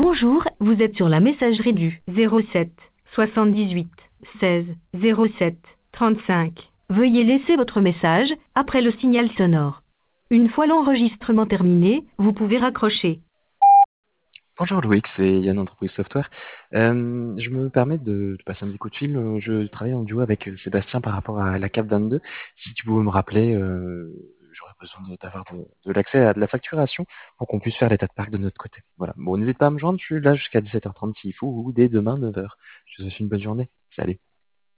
Bonjour, vous êtes sur la messagerie du 07 78 16 07 35. Veuillez laisser votre message après le signal sonore. Une fois l'enregistrement terminé, vous pouvez raccrocher. Bonjour Loïc, c'est Yann Entreprise Software. Je me permets de passer un petit coup de fil. Je travaille en duo avec Sébastien par rapport à la CAP 22. Si tu pouvais me rappeler, j'aurais besoin d'avoir de l'accès à de la facturation pour qu'on puisse faire l'état de parc de notre côté. Voilà. Bon, n'hésite pas à me joindre, je suis là jusqu'à 17h30 s'il faut, ou dès demain 9h. Je te souhaite une bonne journée. Salut.